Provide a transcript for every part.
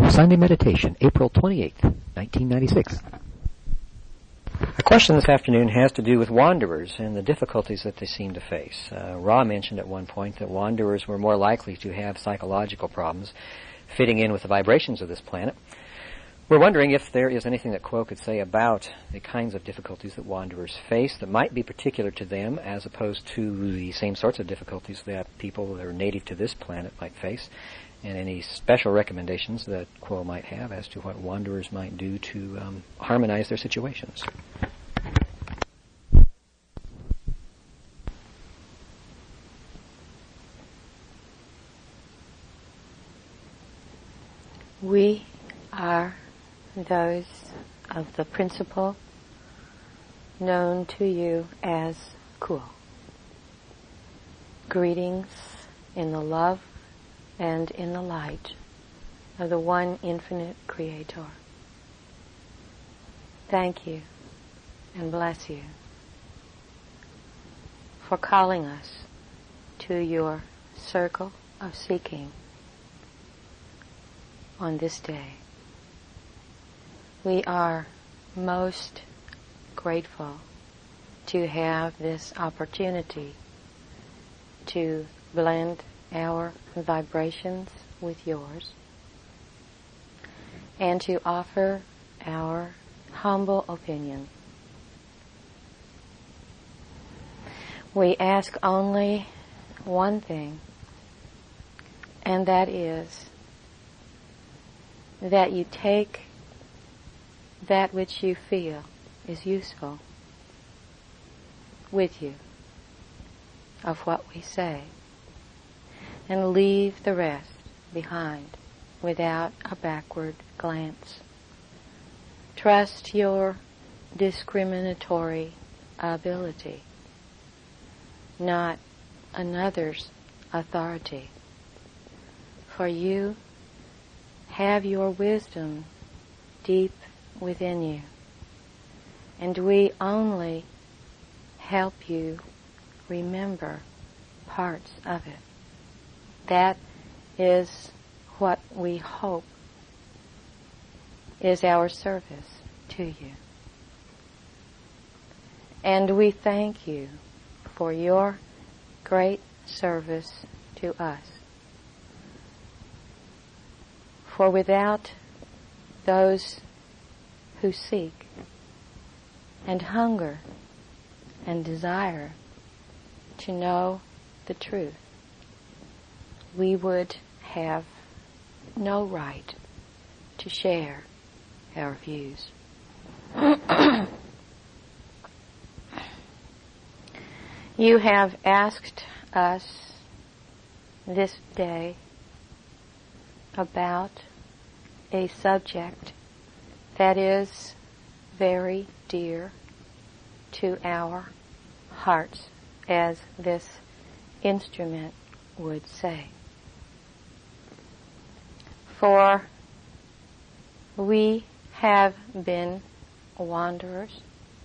Sunday Meditation, April 28th, 1996. Our question this afternoon has to do with wanderers and the difficulties that they seem to face. Ra mentioned at one point that wanderers were more likely to have psychological problems fitting in with the vibrations of this planet. We're wondering if there is anything that Kuo could say about the kinds of difficulties that wanderers face that might be particular to them as opposed to the same sorts of difficulties that people that are native to this planet might face, and any special recommendations that Kuo might have as to what wanderers might do to harmonize their situations. We are those of the principle known to you as Kuo. Greetings in the love and in the light of the one infinite Creator. Thank you and bless you for calling us to your circle of seeking on this day. We are most grateful to have this opportunity to blend our vibrations with yours and to offer our humble opinion. We ask only one thing, and that is that you take that which you feel is useful with you of what we say and leave the rest behind without a backward glance. Trust your discriminatory ability, not another's authority. For you have your wisdom deep within you, and we only help you remember parts of it. That is what we hope is our service to you. And we thank you for your great service to us. For without those who seek and hunger and desire to know the truth, we would have no right to share our views. You have asked us this day about a subject that is very dear to our hearts, as this instrument would say. For we have been wanderers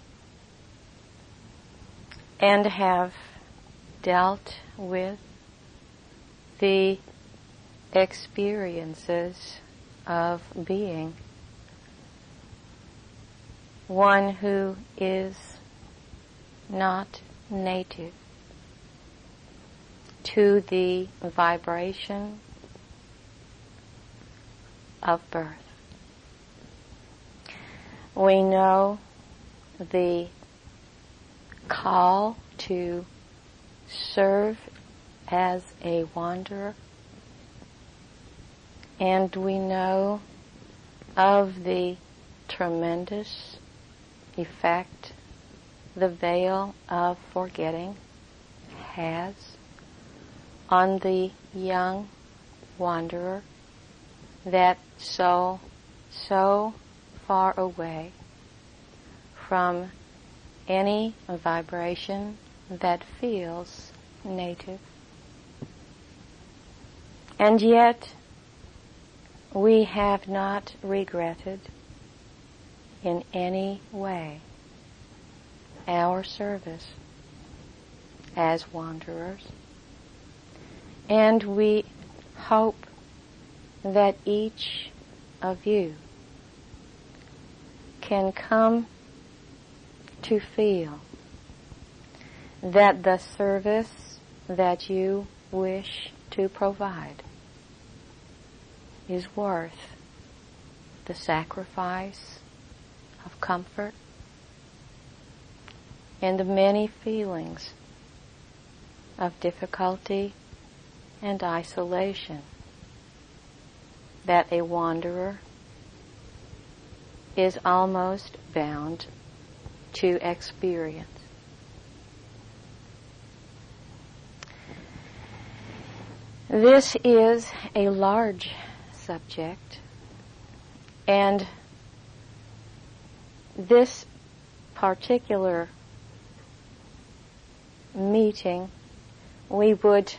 and have dealt with the experiences of being one who is not native to the vibration of birth. We know the call to serve as a wanderer, and we know of the tremendous effect the veil of forgetting has on the young wanderer, that so far away from any vibration that feels native. And yet we have not regretted in any way our service as wanderers, and we hope that each of you can come to feel that the service that you wish to provide is worth the sacrifice of comfort and the many feelings of difficulty and isolation that a wanderer is almost bound to experience. This is a large subject, and this particular meeting, we would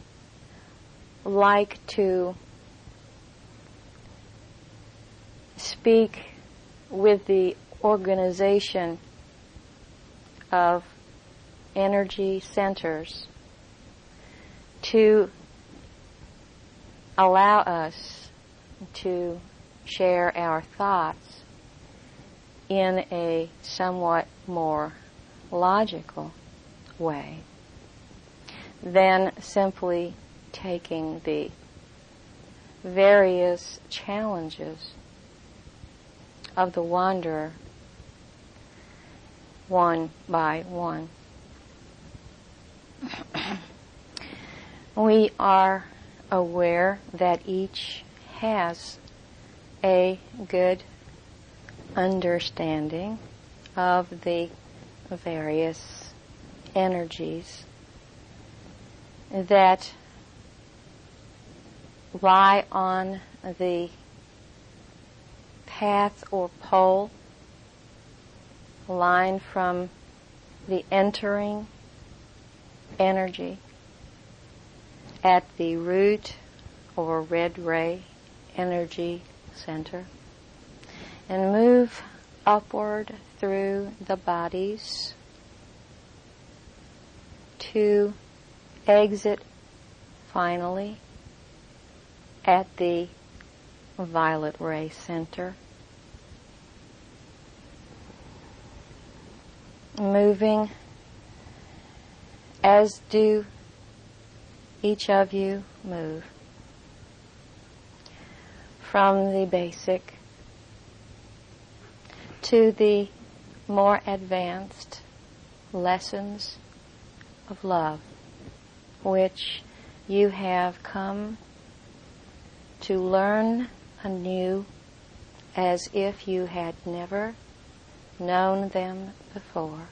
like to speak with the organization of energy centers to allow us to share our thoughts in a somewhat more logical way than simply taking the various challenges of the wanderer one by one. We are aware that each has a good understanding of the various energies that lie on the path or pole line from the entering energy at the root or red ray energy center and move upward through the bodies to exit finally at the violet ray center, moving as do each of you move from the basic to the more advanced lessons of love, which you have come to learn anew as if you had never known them before.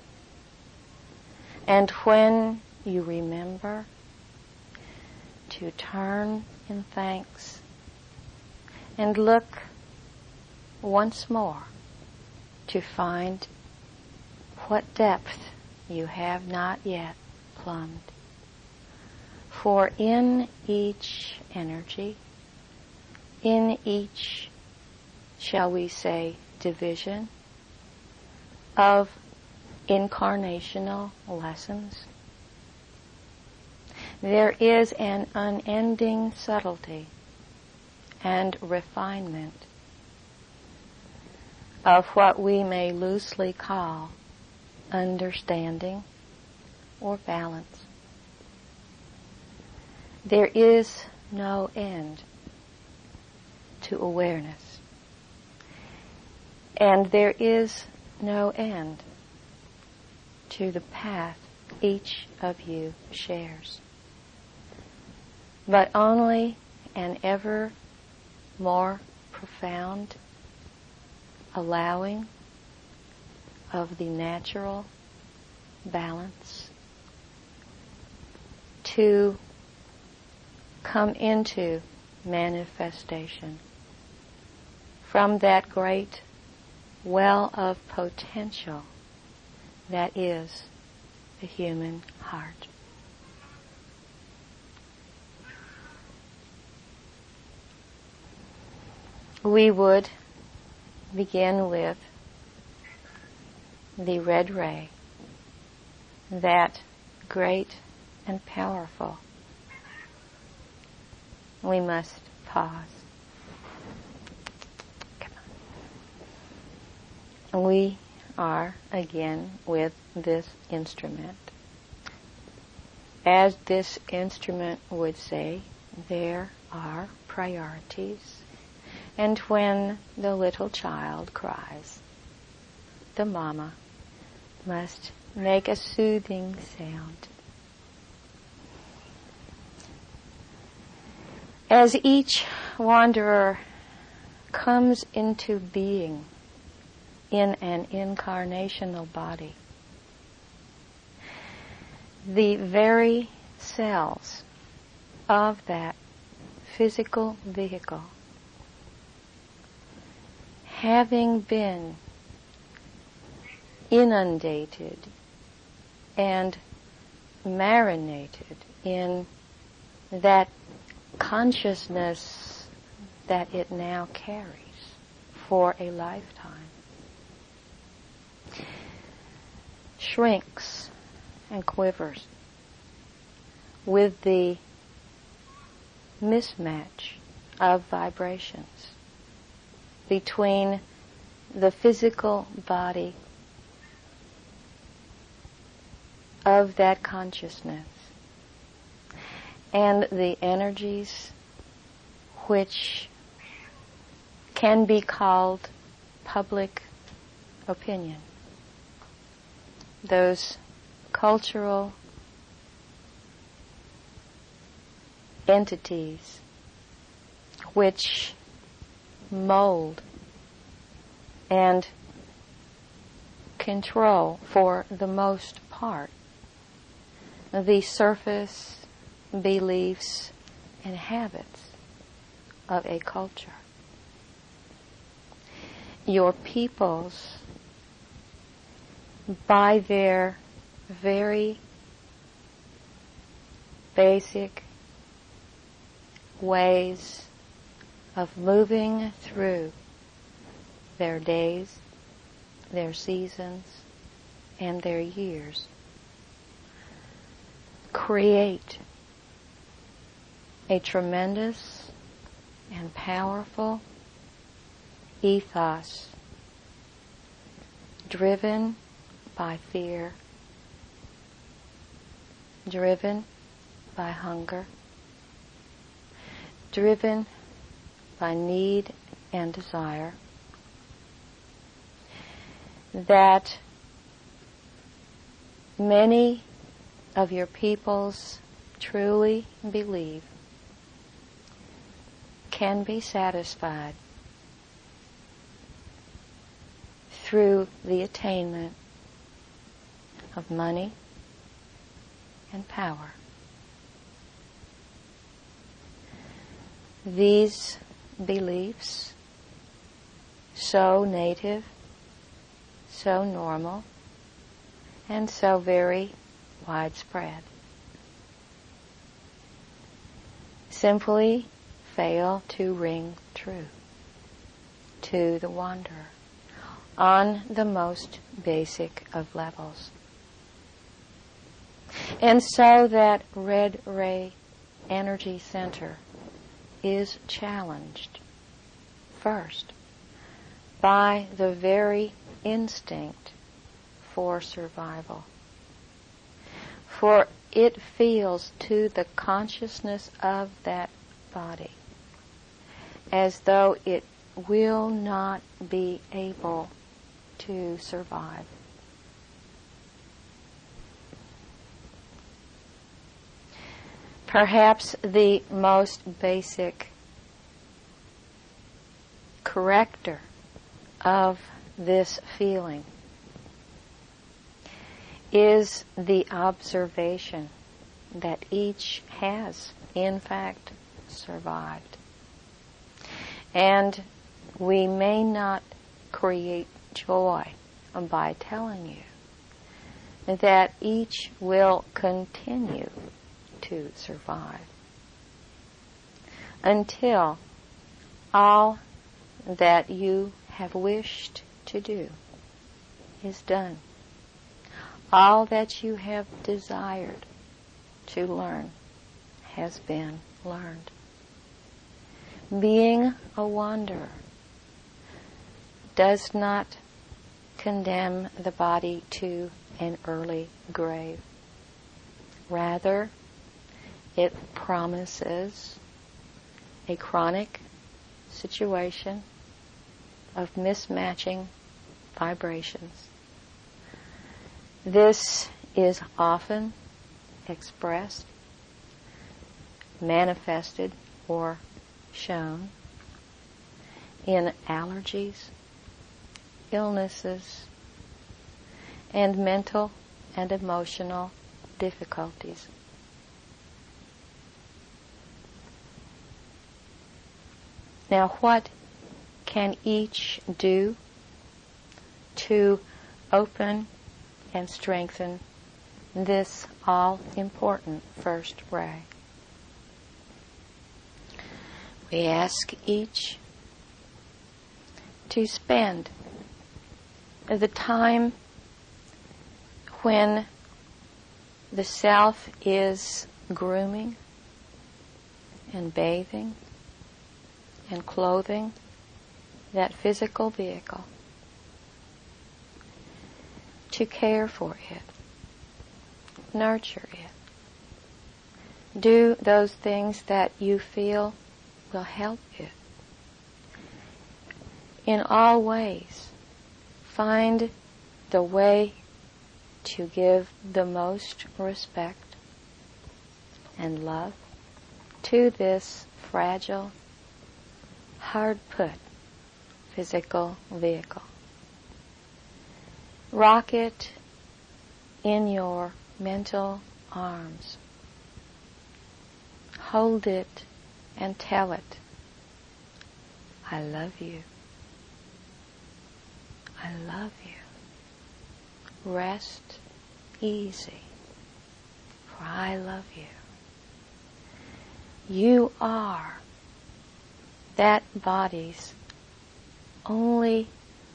And when you remember to turn in thanks and look once more to find what depth you have not yet plumbed. For in each energy, in each, shall we say, division of incarnational lessons, there is an unending subtlety and refinement of what we may loosely call understanding or balance. There is no end to awareness, and there is no end to the path each of you shares, but only an ever more profound allowing of the natural balance to come into manifestation from that great well of potential that is the human heart. We would begin with the red ray, that great and powerful. We must pause. we are again with this instrument. As this instrument would say, there are priorities. And when the little child cries, the mama must make a soothing sound. As each wanderer comes into being in an incarnational body, the very cells of that physical vehicle, having been inundated and marinated in that consciousness that it now carries for a lifetime, shrinks and quivers with the mismatch of vibrations between the physical body of that consciousness and the energies which can be called public opinion. Those cultural entities which mold and control, for the most part, the surface beliefs and habits of a culture. Your peoples, by their very basic ways of moving through their days, their seasons, and their years, create a tremendous and powerful ethos driven by fear, driven by hunger, driven by need and desire, that many of your peoples truly believe can be satisfied through the attainment of money and power. These beliefs, so native, so normal, and so very widespread, simply fail to ring true to the wanderer on the most basic of levels. And so that red ray energy center is challenged first by the very instinct for survival. For it feels to the consciousness of that body as though it will not be able to survive. Perhaps the most basic corrector of this feeling is the observation that each has, in fact, survived. And we may not create joy by telling you that each will continue to survive until all that you have wished to do is done. All that you have desired to learn has been learned. Being a wanderer does not condemn the body to an early grave. Rather, it promises a chronic situation of mismatching vibrations. This is often expressed, manifested, or shown in allergies, illnesses, and mental and emotional difficulties. Now, what can each do to open and strengthen this all-important first ray? We ask each to spend the time when the self is grooming and bathing and clothing that physical vehicle, to care for it, nurture it, do those things that you feel will help it. In all ways, find the way to give the most respect and love to this fragile, hard-put physical vehicle. Rock it in your mental arms. Hold it and tell it, I love you. I love you. Rest easy, for I love you. You are that body's only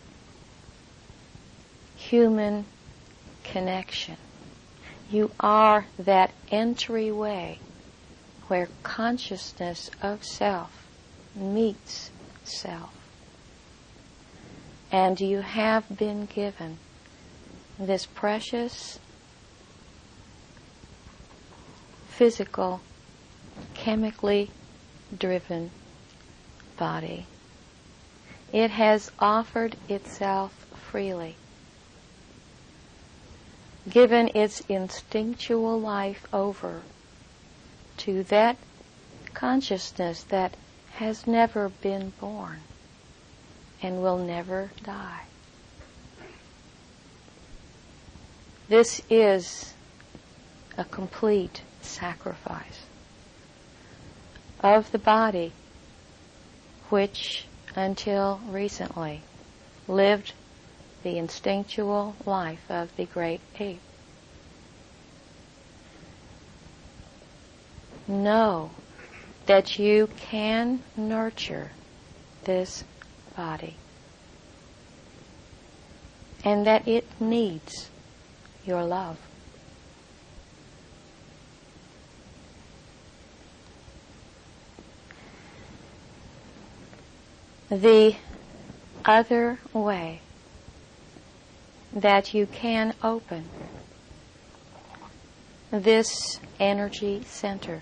human connection. You are that entryway where consciousness of self meets self. And you have been given this precious physical, chemically driven body. It has offered itself freely, given its instinctual life over to that consciousness that has never been born and will never die. This is a complete sacrifice of the body which, until recently, lived the instinctual life of the great ape. Know that you can nurture this body and that it needs your love. The other way that you can open this energy center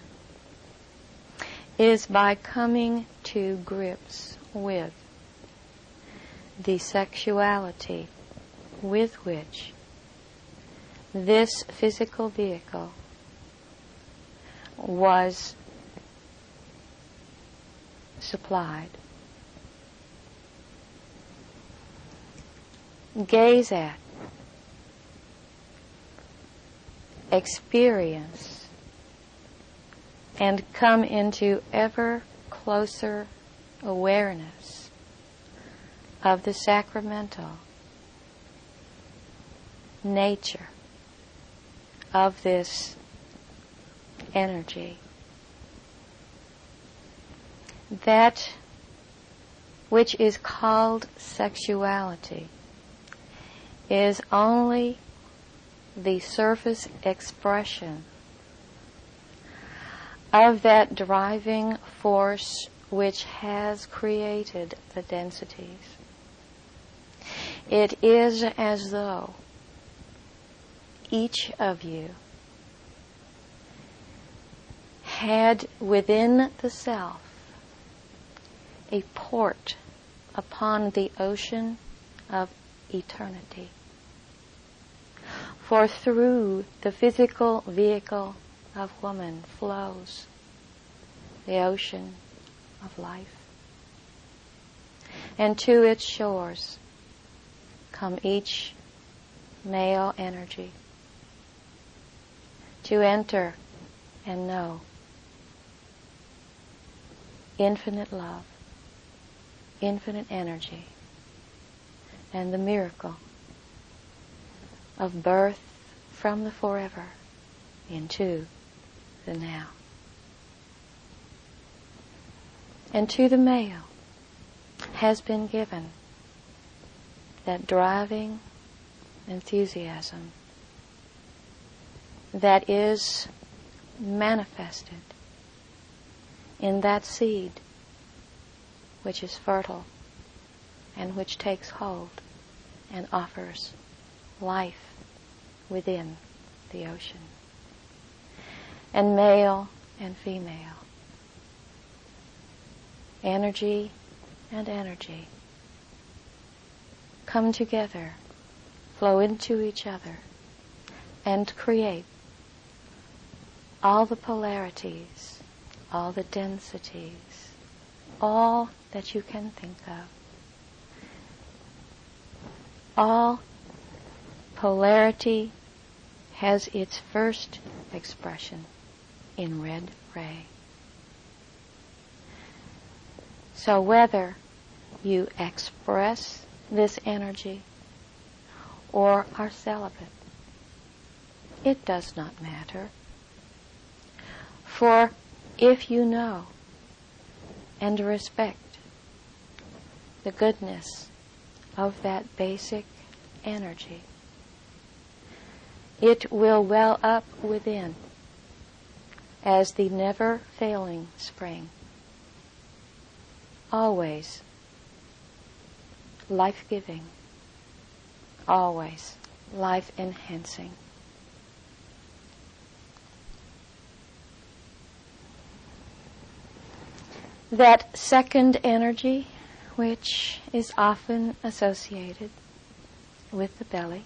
is by coming to grips with the sexuality with which this physical vehicle was supplied. Gaze at, experience, and come into ever closer awareness of the sacramental nature of this energy. That which is called sexuality is only the surface expression of that driving force which has created the densities. it is as though each of you had within the self a port upon the ocean of eternity. For through the physical vehicle of woman flows the ocean of life. And to its shores come each male energy to enter and know infinite love, infinite energy, and the miracle of birth from the forever into the now. And to the male has been given that driving enthusiasm that is manifested in that seed which is fertile and which takes hold and offers life within the ocean. And male and female, energy and energy come together, flow into each other, and create all the polarities, all the densities, all that you can think of. All polarity has its first expression in red ray. So whether you express this energy or are celibate, it does not matter. For if you know and respect the goodness of that basic energy, it will well up within as the never-failing spring, always life-giving, always life-enhancing. That second energy, which is often associated with the belly,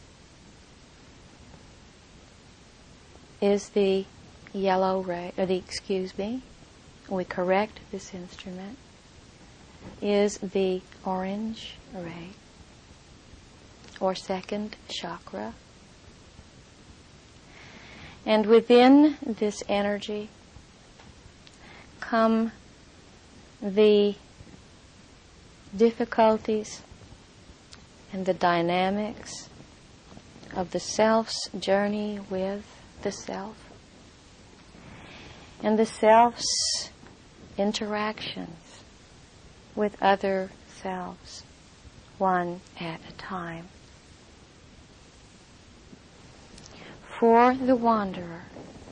is the yellow ray, we correct this instrument, is the orange ray, or second chakra. And within this energy come the difficulties and the dynamics of the self's journey with the self, and the self's interactions with other selves, one at a time. For the wanderer,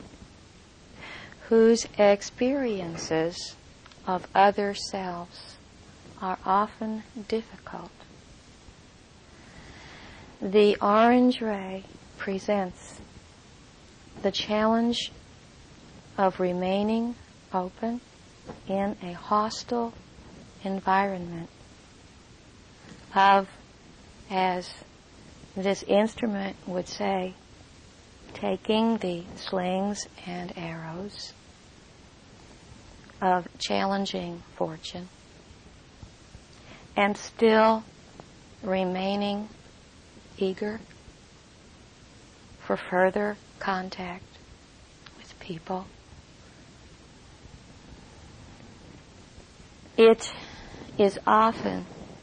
whose experiences of other selves are often difficult, the orange ray presents the challenge of remaining open in a hostile environment of, as this instrument would say, taking the slings and arrows of challenging fortune and still remaining eager for further contact with people. It is often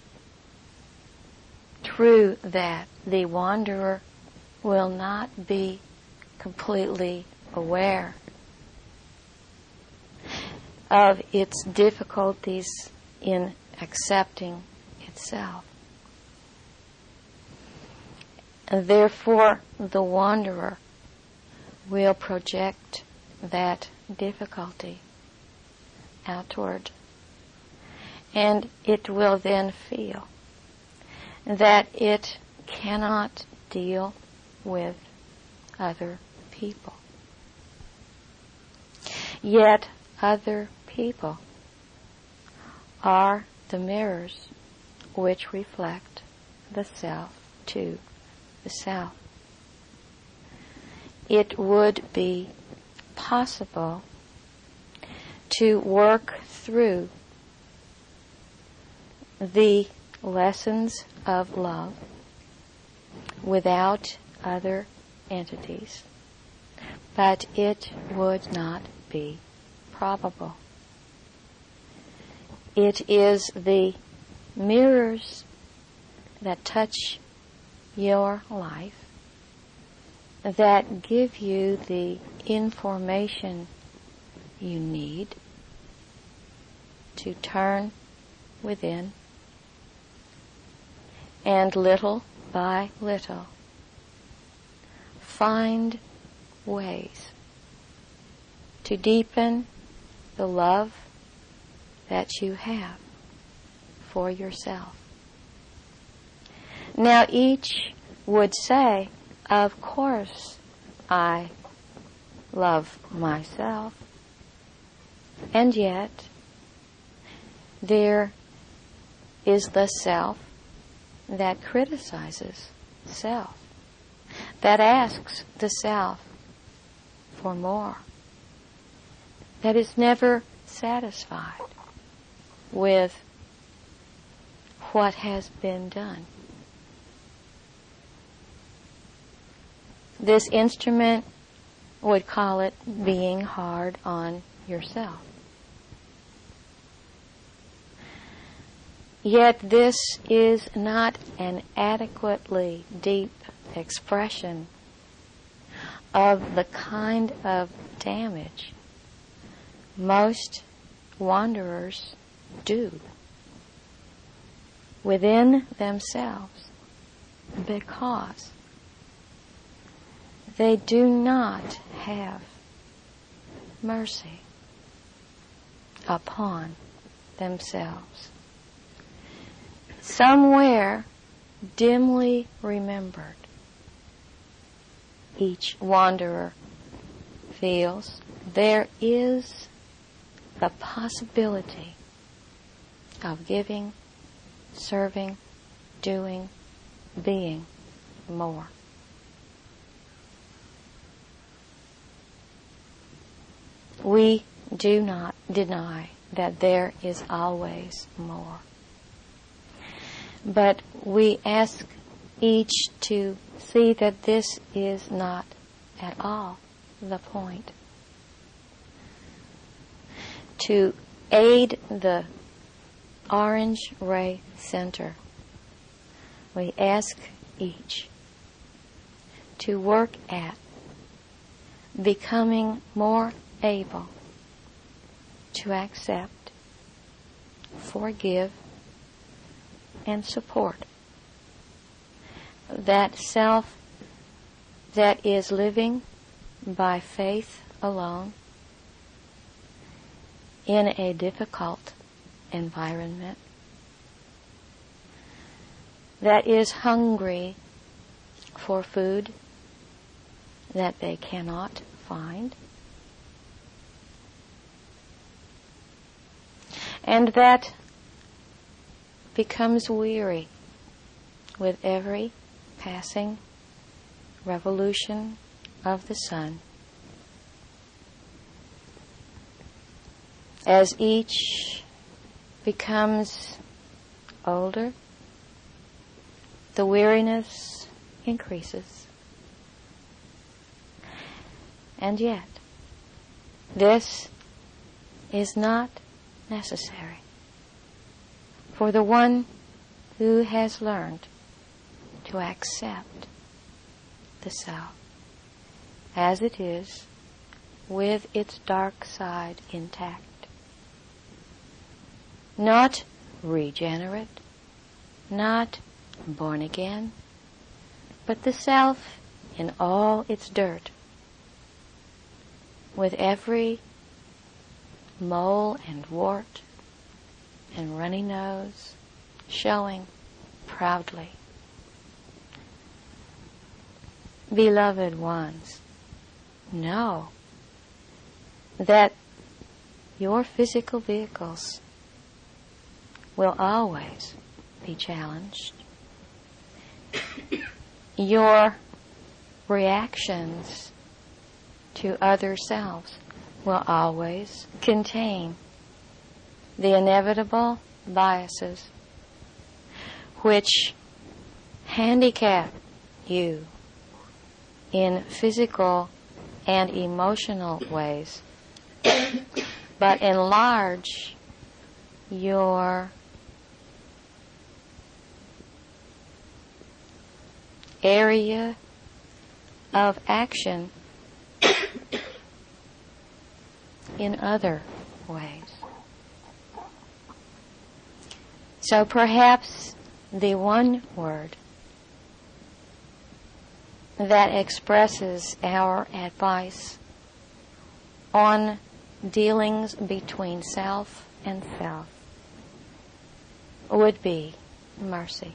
true that the wanderer will not be completely aware of its difficulties in accepting itself. And therefore, the wanderer will project that difficulty outward. And it will then feel that it cannot deal with other people. Yet other people are the mirrors which reflect the self to the self. It would be possible to work through the lessons of love without other entities, but it would not be probable. It is the mirrors that touch your life that give you the information you need to turn within and little by little find ways to deepen the love that you have for yourself. Now each would say, of course I love myself, and yet there is the self that criticizes self, that asks the self for more, that is never satisfied with what has been done. This instrument would call it being hard on yourself. Yet this is not an adequately deep expression of the kind of damage most wanderers do within themselves, because they do not have mercy upon themselves. Somewhere dimly remembered, each wanderer feels there is the possibility of giving, serving, doing, being more. We do not deny that there is always more. But we ask each to see that this is not at all the point. To aid the orange ray center, we ask each to work at becoming more able to accept, forgive, and support that self that is living by faith alone in a difficult environment, that is hungry for food that they cannot find, and that becomes weary with every passing revolution of the sun. As each becomes older, the weariness increases. And yet, this is not necessary for the one who has learned to accept the self as it is, with its dark side intact. Not regenerate, not born again, but the self in all its dirt, with every mole and wart and runny nose showing proudly. Beloved ones, know that your physical vehicles will always be challenged. Your reactions to other selves will always contain the inevitable biases which handicap you in physical and emotional ways, but enlarge your area of action in other ways. So perhaps the one word that expresses our advice on dealings between self and self would be mercy.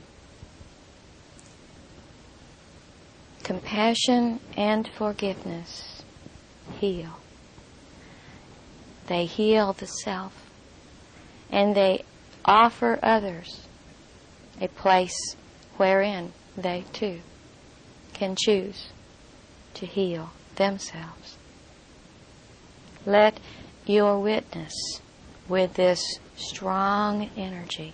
Compassion and forgiveness heal. They heal the self, and they offer others a place wherein they too can choose to heal themselves. Let your witness with this strong energy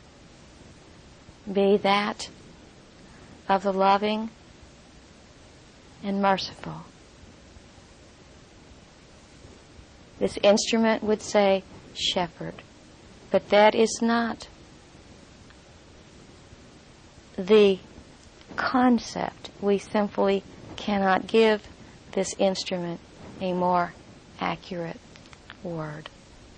be that of the loving and merciful. This instrument would say shepherd, but that is not the concept. We simply cannot give this instrument a more accurate word.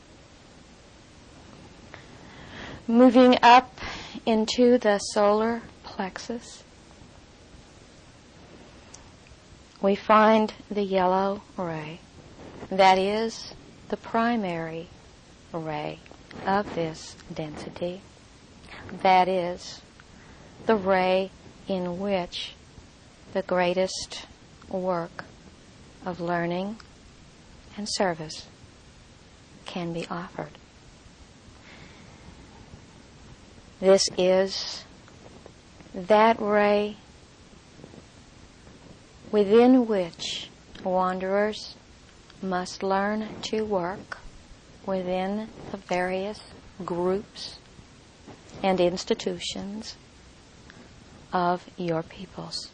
Moving up into the solar plexus, we find the yellow ray. That is the primary ray of this density. That is the ray in which the greatest work of learning and service can be offered. This is that ray within which wanderers must learn to work within the various groups and institutions of your peoples.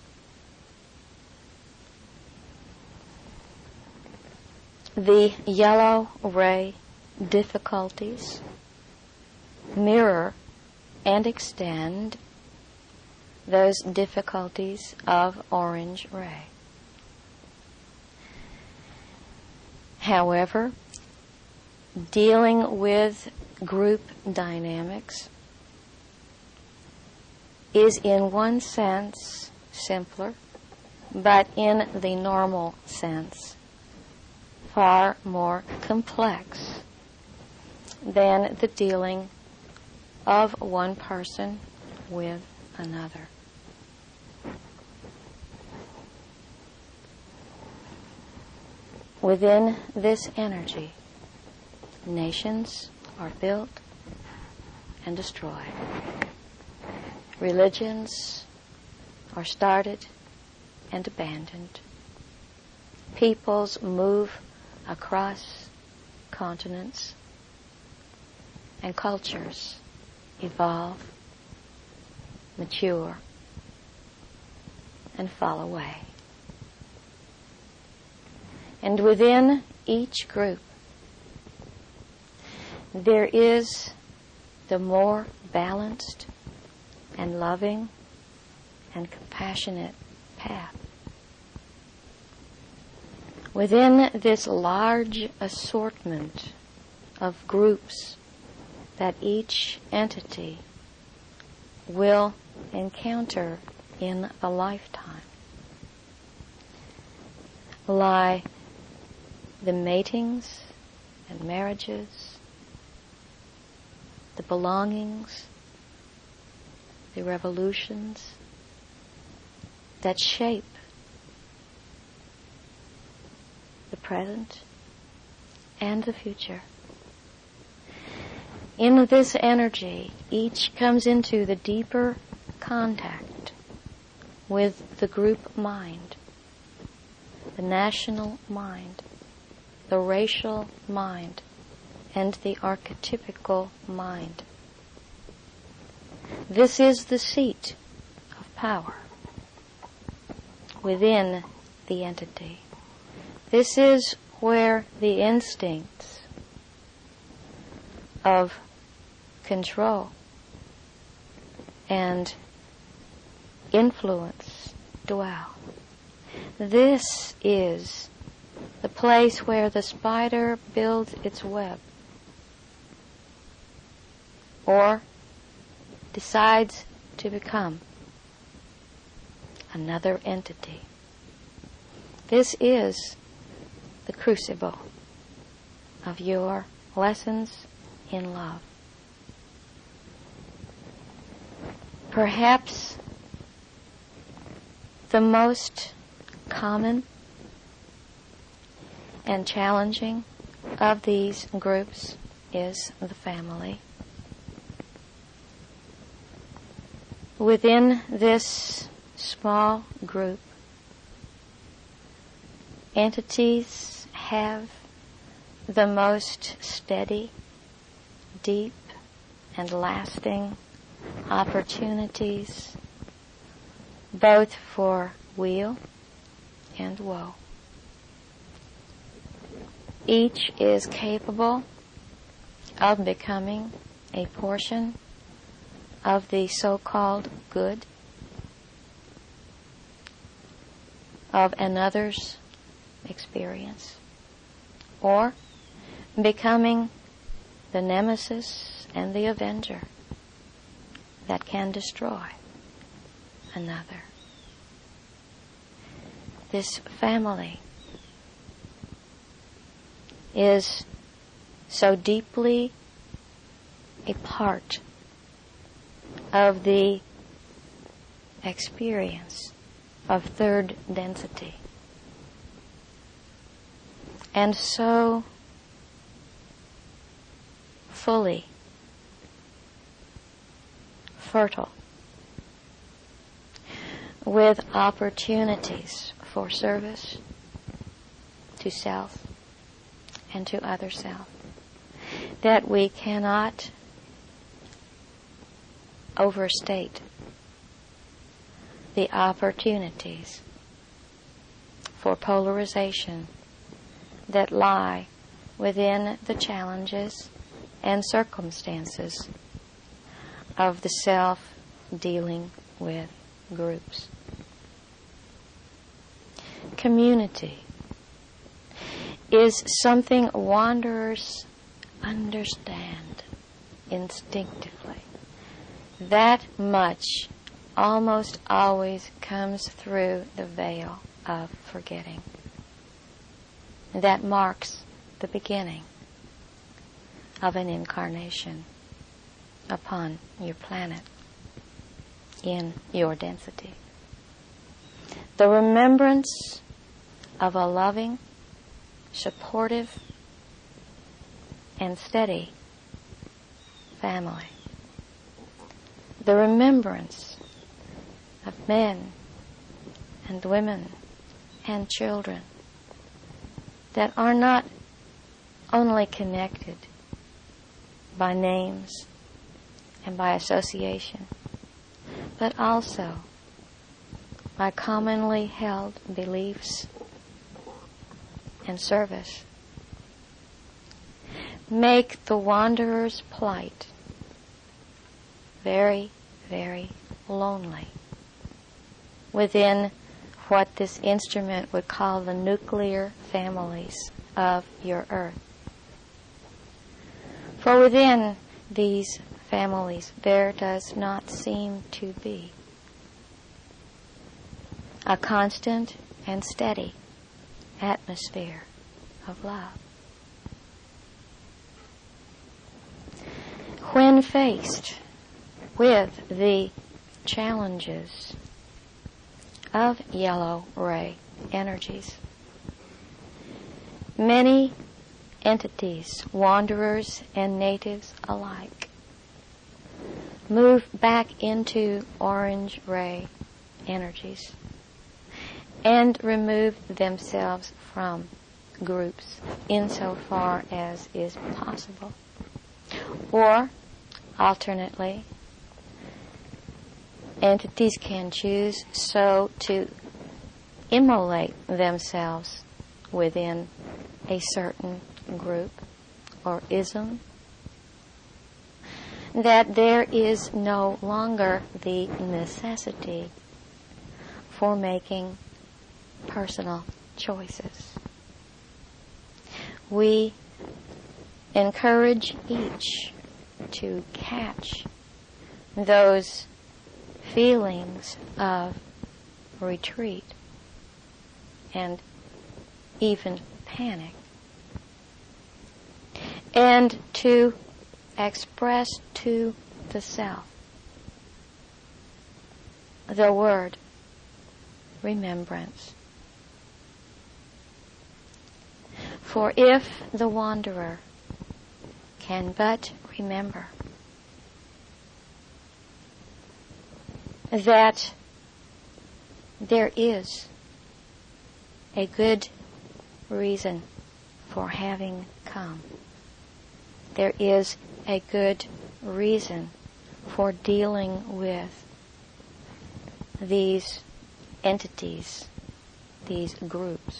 The yellow ray difficulties mirror and extend those difficulties of orange ray. However, dealing with group dynamics is in one sense simpler, but in the normal sense far more complex than the dealing of one person with another. Within this energy, nations are built and destroyed. Religions are started and abandoned. Peoples move across continents, and cultures evolve, mature, and fall away. And within each group, there is the more balanced and loving and compassionate path. Within this large assortment of groups that each entity will encounter in a lifetime lie the matings and marriages, the belongings the revolutions that shape the present and the future. In this energy, each comes into the deeper contact with the group mind, the national mind, the racial mind, and the archetypical mind. This is the seat of power within the entity. This is where the instincts of control and influence dwell. This is the place where the spider builds its web, or decides to become another entity. This is the crucible of your lessons in love. Perhaps the most common and challenging of these groups is the family. Within this small group, entities have the most steady, deep, and lasting opportunities, both for weal and woe. Each is capable of becoming a portion of the so-called good of another's experience, or becoming the nemesis and the avenger that can destroy another. This family is so deeply a part of the experience of third density, and so fully fertile with opportunities for service to self and to other self, that we cannot overstate the opportunities for polarization that lie within the challenges and circumstances of the self dealing with groups. Community is something wanderers understand instinctively. That much almost always comes through the veil of forgetting. That marks the beginning of an incarnation upon your planet, in your density. The remembrance of a loving, supportive, and steady family. The remembrance of men and women and children that are not only connected by names and by association, but also by commonly held beliefs and service. Make the wanderer's plight very, very lonely within what this instrument would call the nuclear families of your earth. For within these families there does not seem to be a constant and steady atmosphere of love. When faced with the challenges of yellow ray energies. Many entities, wanderers and natives alike, move back into orange ray energies and remove themselves from groups insofar as is possible. Or, alternately, entities can choose so to immolate themselves within a certain group or ism that there is no longer the necessity for making personal choices. We encourage each to catch those feelings of retreat and even panic, and to express to the self the word remembrance. For if the wanderer can but remember that there is a good reason for having come, there is a good reason for dealing with these entities, these groups,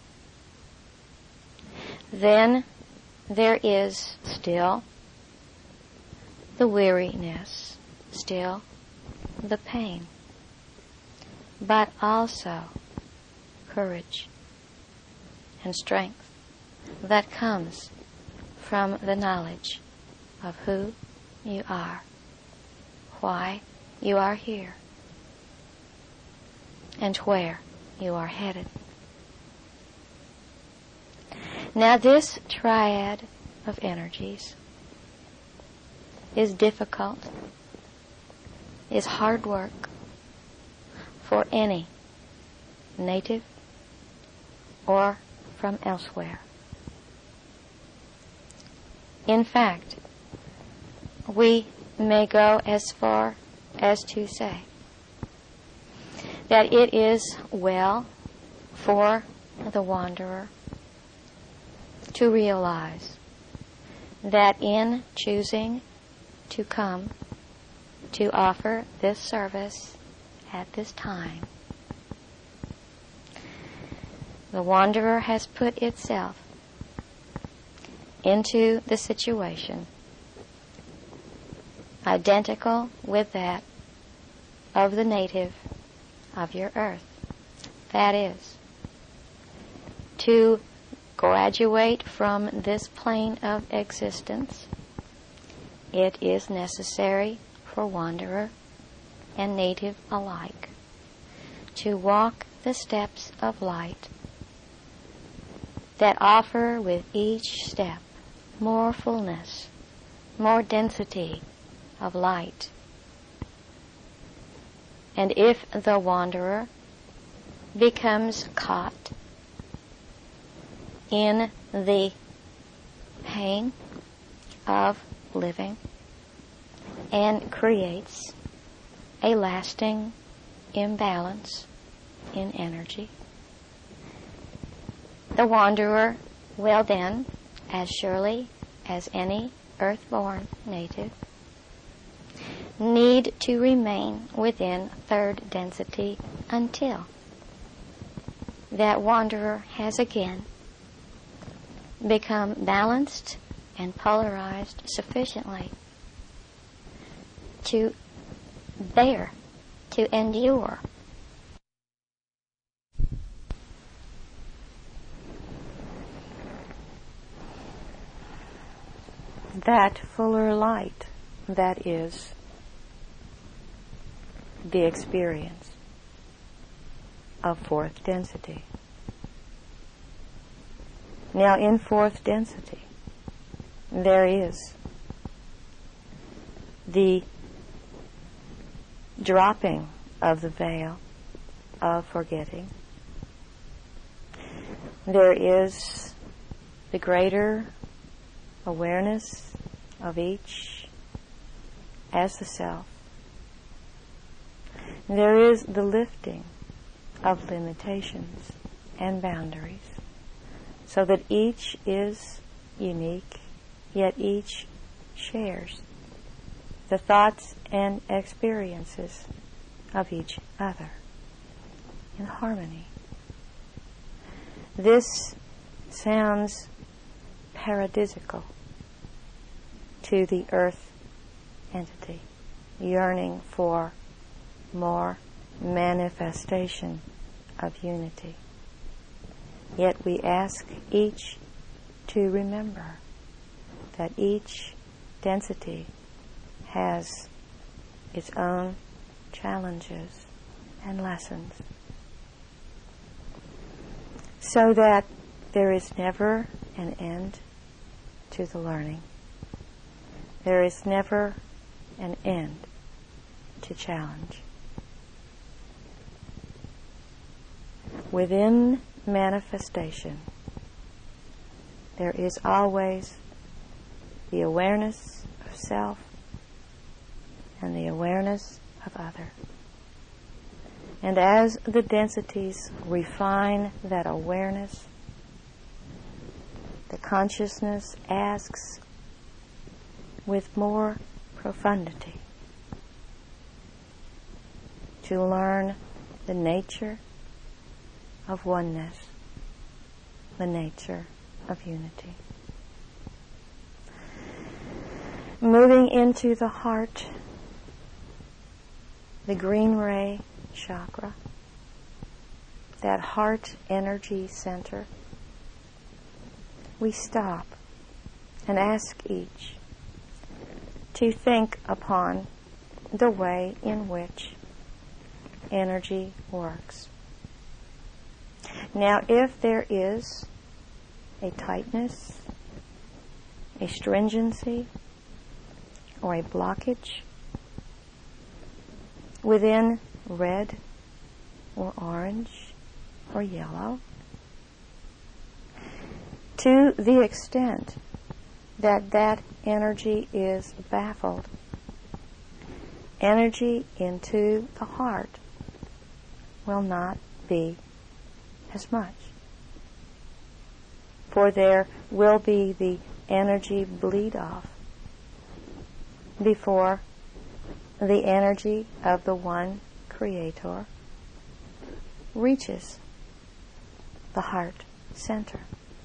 then there is still the weariness, still the pain, but also courage and strength that comes from the knowledge of who you are, why you are here, and where you are headed. Now this triad of energies is difficult, is hard work for any native or from elsewhere. In fact, we may go as far as to say that it is well for the wanderer to realize that in choosing to come to offer this service at this time, the wanderer has put itself into the situation identical with that of the native of your earth. That is, to graduate from this plane of existence, it is necessary for wanderer and native alike to walk the steps of light that offer with each step more fullness, more density of light. And if the wanderer becomes caught in the pain of living and creates a lasting imbalance in energy, the wanderer will then, as surely as any earth-born native, need to remain within third density until that wanderer has again become balanced and polarized sufficiently to bear, to endure that fuller light that is the experience of fourth density. Now, in fourth density, there is the dropping of the veil of forgetting. There is the greater awareness of each as the self. There is the lifting of limitations and boundaries, so that each is unique, yet each shares the thoughts and experiences of each other in harmony. This sounds paradisical to the earth entity, yearning for more manifestation of unity. Yet we ask each to remember that each density has its own challenges and lessons, so that there is never an end to the learning. There is never an end to challenge. Within manifestation, there is always the awareness of self and the awareness of other. And as the densities refine that awareness, the consciousness asks with more profundity to learn the nature of oneness, the nature of unity. Moving into the heart, the green ray chakra, that heart energy center, we stop and ask each to think upon the way in which energy works. Now, if there is a tightness, a stringency, or a blockage within red or orange or yellow, to the extent that that energy is baffled, energy into the heart will not be as much. For there will be the energy bleed off before the energy of the one Creator reaches the heart center.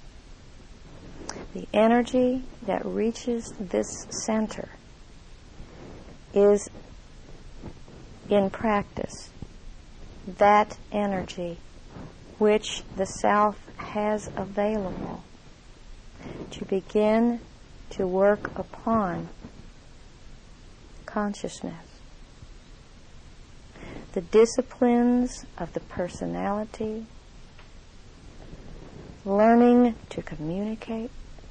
The energy that reaches this center is, in practice, that energy which the self has available to begin to work upon consciousness. The disciplines of the personality, learning to communicate,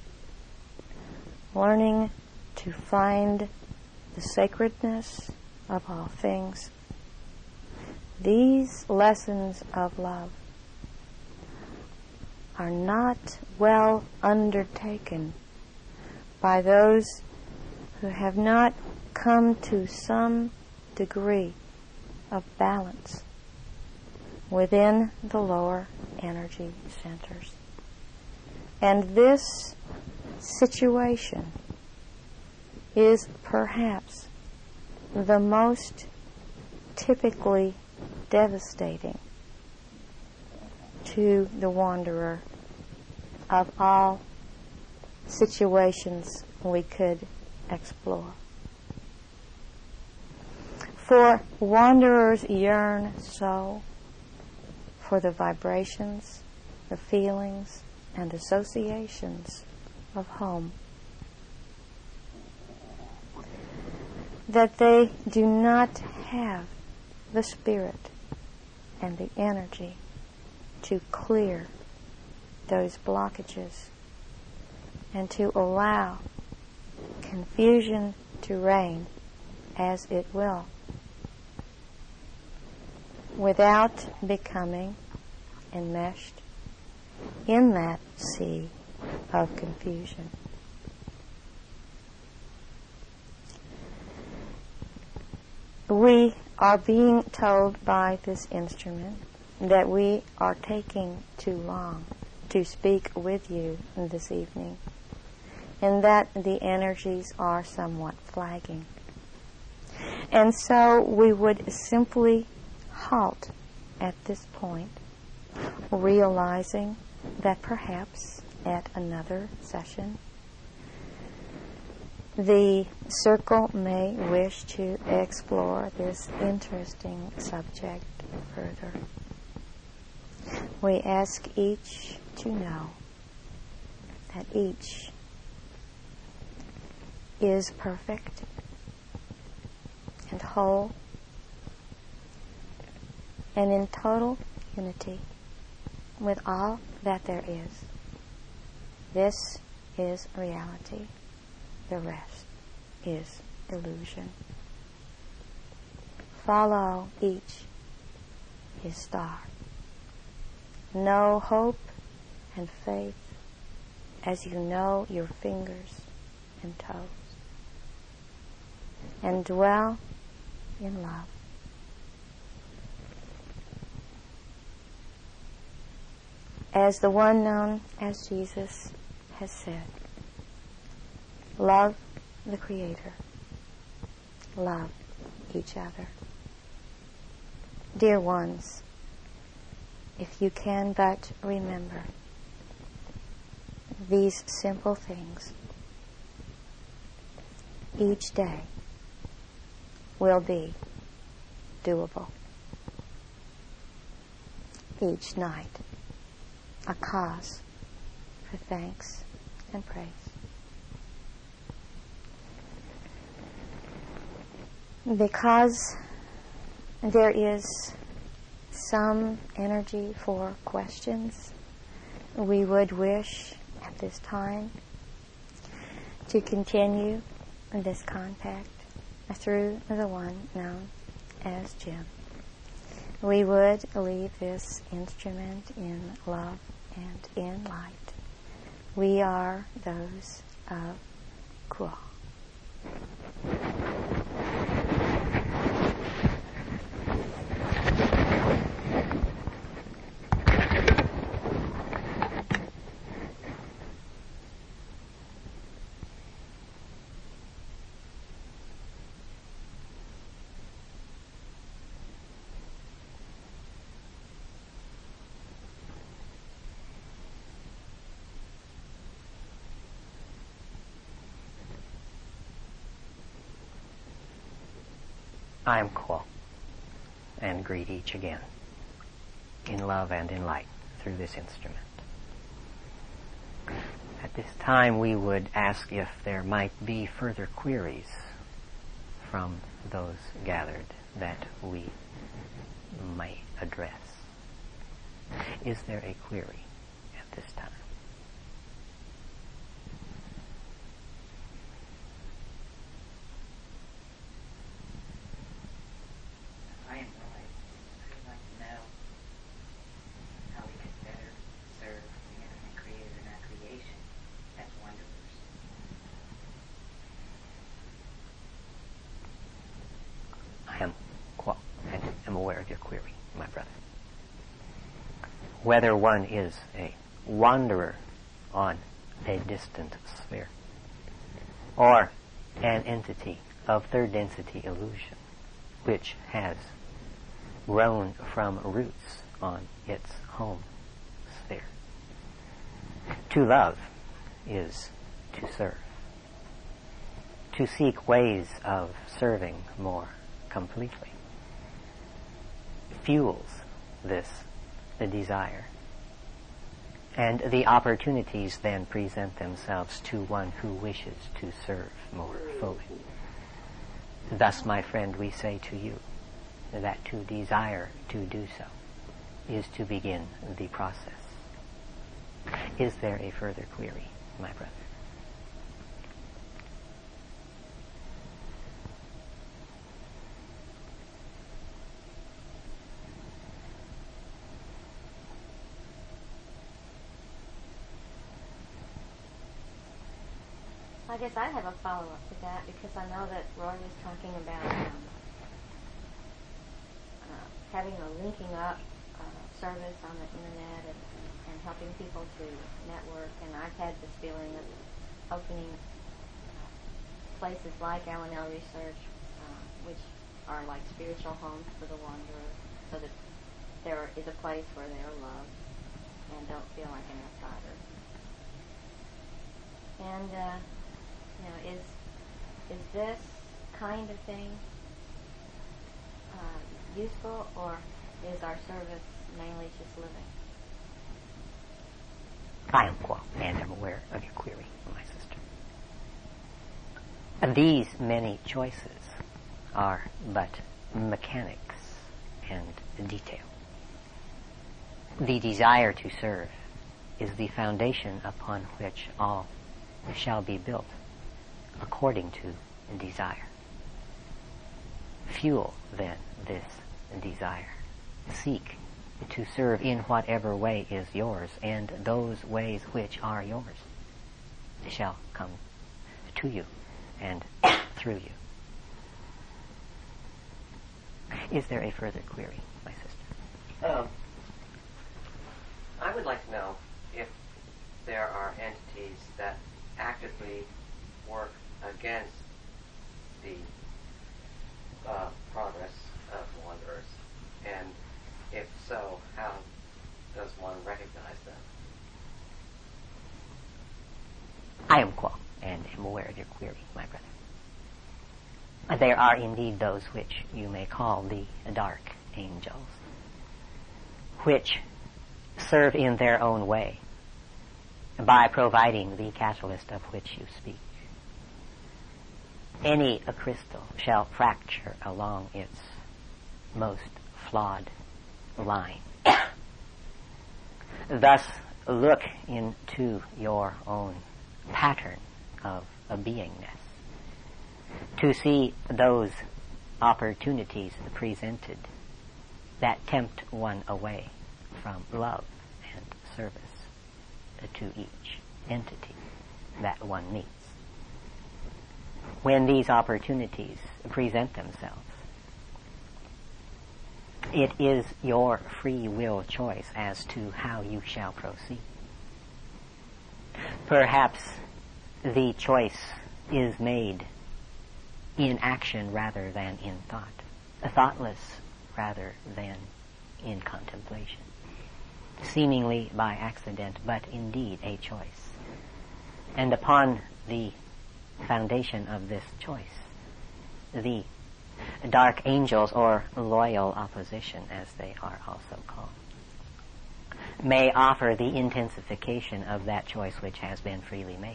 learning to find the sacredness of all things. These lessons of love are not well undertaken by those who have not come to some degree of balance within the lower energy centers. And this situation is perhaps the most typically devastating to the wanderer of all situations we could explore. For wanderers yearn so for the vibrations, the feelings, and associations of home that they do not have the spirit and the energy to clear those blockages and to allow confusion to reign as it will. without becoming enmeshed in that sea of confusion. We are being told by this instrument that we are taking too long to speak with you this evening, and that the energies are somewhat flagging. And so we would simply halt at this point, realizing that perhaps at another session the circle may wish to explore this interesting subject further. We ask each to know that each is perfect and whole and in total unity with all that there is. This is reality. The rest is illusion. Follow each his star. Know hope and faith as you know your fingers and toes. And dwell in love. As the one known as Jesus has said, love the Creator. Love each other. Dear ones, if you can but remember these simple things, each day will be doable. Each night a cause for thanks and praise. Because there is some energy for questions, we would wish at this time to continue this contact through the one known as Jim. We would leave this instrument in love and in light. We are those of Kuo. I am Kuo, and greet each again, in love and in light, through this instrument. At this time, we would ask if there might be further queries from those gathered that we may address. Is there a query at this time? Whether one is a wanderer on a distant sphere, or an entity of third density illusion, which has grown from roots on its home sphere. To love is to serve. To seek ways of serving more completely fuels this the desire. And the opportunities then present themselves to one who wishes to serve more fully. Thus, my friend, we say to you that to desire to do so is to begin the process. Is there a further query, my brother? I guess I have a follow-up to that because I know that Roy was talking about having a linking up service on the internet and helping people to network. And I've had this feeling of opening places like L&L Research, which are like spiritual homes for the wanderer, so that there is a place where they are loved and don't feel like an outsider. And is this kind of thing useful, or is our service mainly just living? I am qual, and am aware of your query, my sister. These many choices are but mechanics and detail. The desire to serve is the foundation upon which all shall be built according to desire. Fuel, then, this desire. Seek to serve in whatever way is yours, and those ways which are yours shall come to you and through you. Is there a further query, my sister? I would like to know if there are entities that actively work against the progress of wanderers, and if so, how does one recognize them? I am qual, and am aware of your query, my brother. There are indeed those which you may call the dark angels, which serve in their own way by providing the catalyst of which you speak. Any a crystal shall fracture along its most flawed line. Thus, look into your own pattern of a beingness to see those opportunities presented that tempt one away from love and service to each entity that one meets. When these opportunities present themselves, it is your free will choice as to how you shall proceed. Perhaps the choice is made in action rather than in thought, thoughtless rather than in contemplation, seemingly by accident, but indeed a choice. And upon the foundation of this choice, the dark angels, or loyal opposition as they are also called, may offer the intensification of that choice which has been freely made.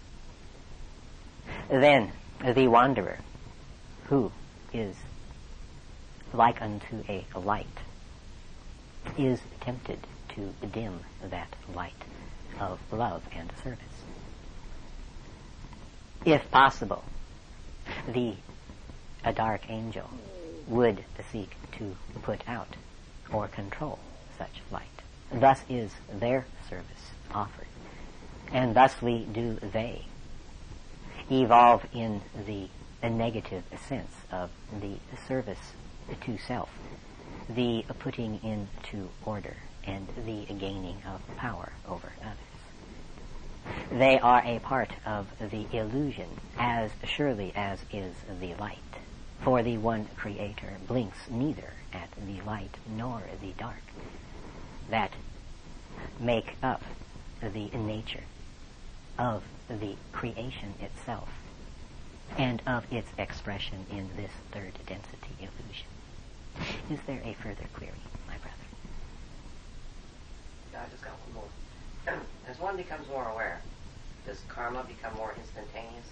Then the wanderer, who is like unto a light, is tempted to dim that light of love and service. If possible, a dark angel would seek to put out or control such light. Thus is their service offered, and thusly do they evolve in the negative sense of the service to self, the putting into order, and the gaining of power over others. They are a part of the illusion as surely as is the light. For the one Creator blinks neither at the light nor the dark that make up the nature of the creation itself and of its expression in this third density illusion. Is there a further query, my brother? Yeah, I just got one more. As one becomes more aware, does karma become more instantaneous?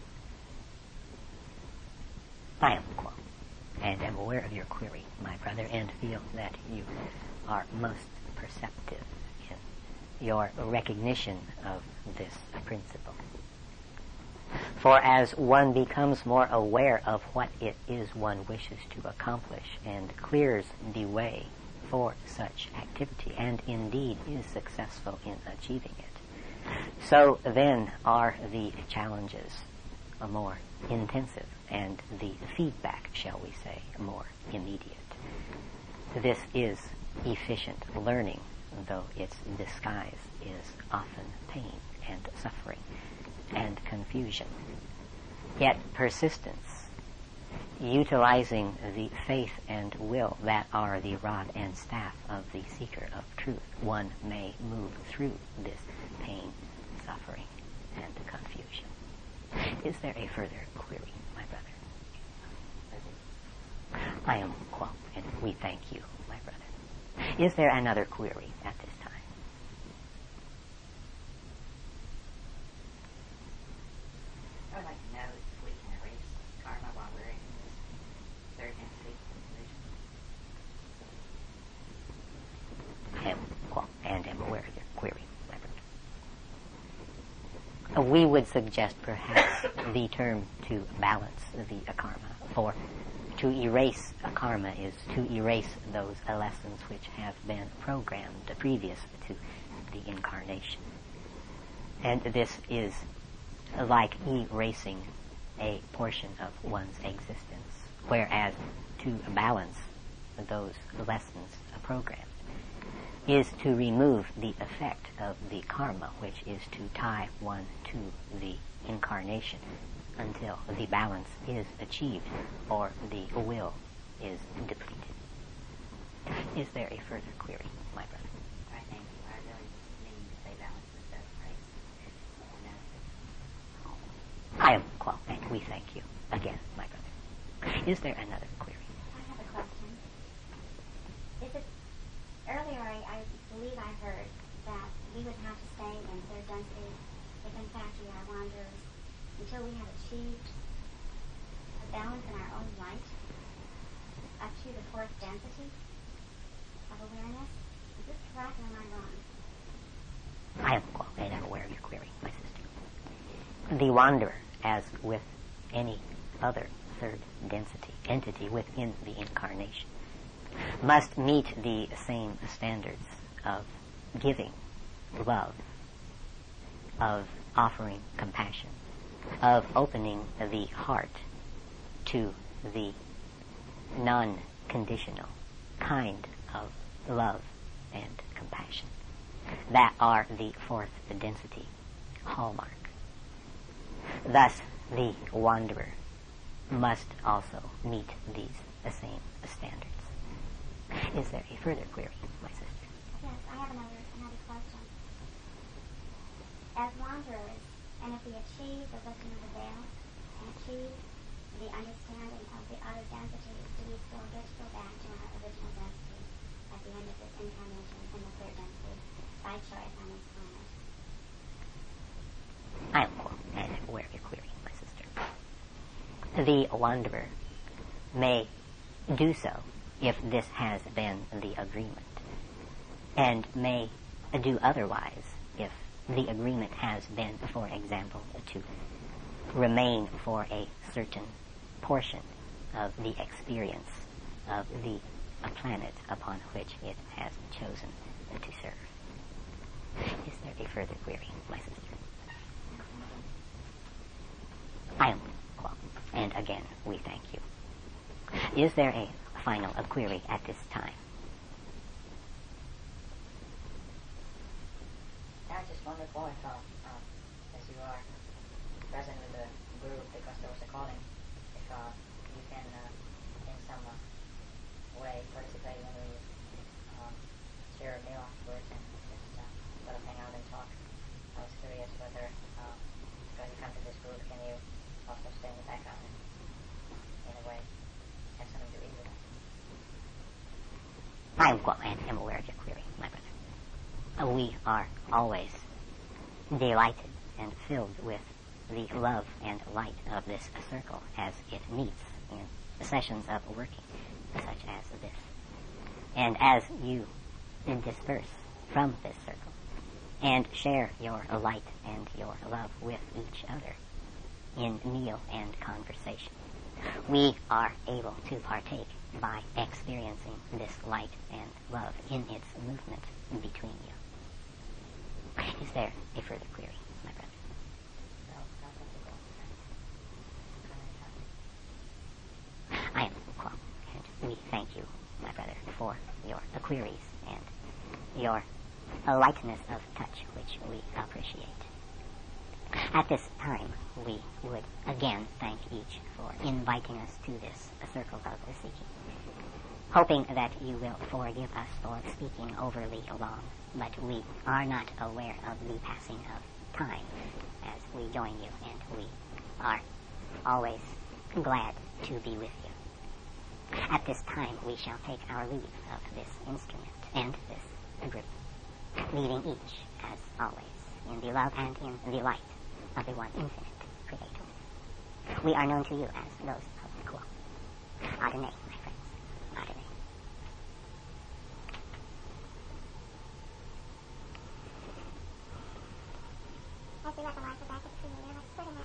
I am qual, and am aware of your query, my brother, and feel that you are most perceptive in your recognition of this principle. For as one becomes more aware of what it is one wishes to accomplish and clears the way for such activity, and indeed is successful in achieving it, So then are the challenges more intensive and the feedback, shall we say, more immediate. This is efficient learning, though its disguise is often pain and suffering and confusion. Yet persistence, utilizing the faith and will that are the rod and staff of the seeker of truth, one may move through this pain, suffering, and confusion. Is there a further query, my brother? I am Quam, and we thank you, my brother. Is there another query at this time? I would like to know if we can erase karma while we're in this third density situation. I am Quam, and am aware of your query, my brother. We would suggest perhaps the term to balance the karma, for to erase a karma is to erase those lessons which have been programmed previous to the incarnation. And this is like erasing a portion of one's existence, whereas to balance those lessons programmed is to remove the effect of the karma, which is to tie one to the incarnation until the balance is achieved or the will is depleted. Is there a further query, my brother? I think I really mean to say balance instead of grace. I am Quam, and we thank you again, my brother. Is there another query? I have a question. Earlier I believe I heard that we would have to stay in third density if in fact we are wanderers until we have achieved a balance in our own light up to the fourth density of awareness. Is this correct or am I wrong? I am Quam, and I'm aware of your query, my sister. The wanderer, as with any other third density entity within the incarnation, must meet the same standards of giving love, of offering compassion, of opening the heart to the non-conditional kind of love and compassion that are the fourth density hallmark. Thus, the wanderer must also meet these same standards. Is there a further query, my sister? Yes, I have another question. As wanderers, and if we achieve the lifting of the veil and achieve the understanding of the other densities, do we still get to go back to our original density at the end of this incarnation in the third density by choice on this planet? I am Quam, and I'm aware of your query, my sister. The wanderer may do so if this has been the agreement, and may do otherwise if the agreement has been, for example, to remain for a certain portion of the experience of the planet upon which it has chosen to serve. Is there a further query, my sister? I am Quam, and again we thank you. Is there a final query at this time? I just wondered more if, as you are present with the group because there was a calling, if you can in some way participate when we share a meal afterwards and just let us hang out and talk. I was curious whether because you come to this group, can you also stay in the background and in a way have something to eat with us? I am Quam, and am aware of your query, my brother. We are always delighted and filled with the love and light of this circle as it meets in sessions of working such as this. And as you disperse from this circle and share your light and your love with each other in meal and conversation, we are able to partake by experiencing this light and love in its movement between you. Is there a further query, my brother? I am Quam, and we thank you, my brother, for your queries and your lightness of touch, which we appreciate. At this time, we would again thank each for inviting us to this circle of seeking, hoping that you will forgive us for speaking overly long, but we are not aware of the passing of time as we join you, and we are always glad to be with you. At this time, we shall take our leave of this instrument and this group, leaving each, as always, in the love and in the light of the one infinite Creator. We are known to you as those of Quo. Adonai, my friends. Adonai. As we let the light go back into the mirror, like splitting